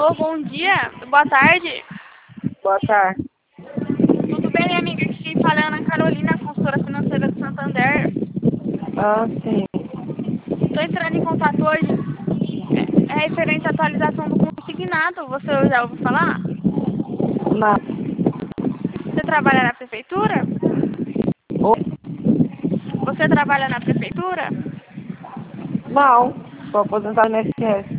Alô, bom dia, boa tarde. Boa tarde. Tudo bem, amiga? Aqui quem fala é Ana Carolina, consultora financeira do Santander. Ah, sim. Estou entrando em contato hoje. É referente à atualização do consignado. Você já ouviu falar? Não. Você trabalha na prefeitura? Você trabalha na prefeitura? Não. Estou aposentado no INSS.